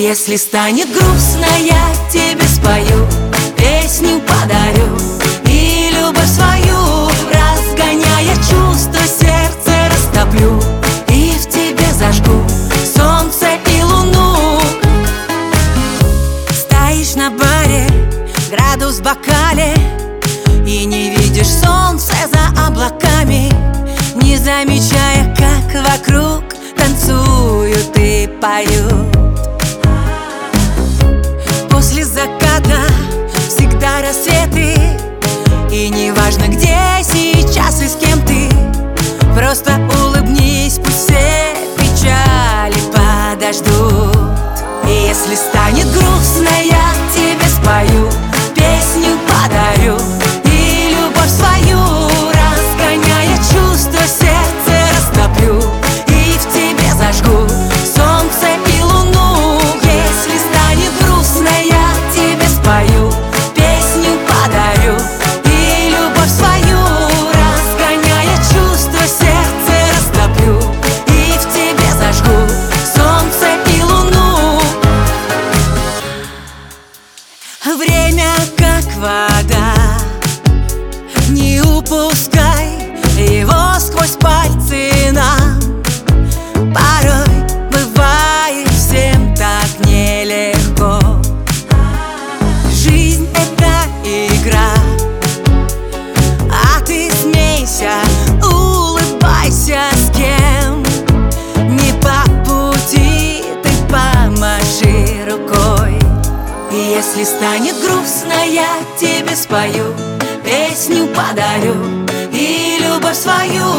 Если станет грустно, я тебе спою, песню подарю и любовь свою, разгоняя чувства, сердце растоплю и в тебе зажгу солнце и луну. Стоишь на баре, градус в бокале, и не видишь солнце за облаками, не замечая, как вокруг танцуют и поют. После заката всегда рассветы, и не важно, где сейчас и с кем ты, просто улыбнись, пусть все печали подождут. И если станет грустно, я тебе спою, песню подарю и любовь свою, разгоняя чувства, сердце растоплю и в тебе зажгу солнце и луну. Если станет грустно, я тебе спою, песню подарю и любовь свою, разгоняя чувства, сердце растоплю и в тебе зажгу солнце и луну. Время как вода, не упускай его сквозь пальцы нам. Порой бывает всем так нелегко. Жизнь — это игра, а ты смейся, улыбайся, с кем не по пути, ты помаши рукой. И если станет грустно, я тебе спою, песню подарю и любовь свою,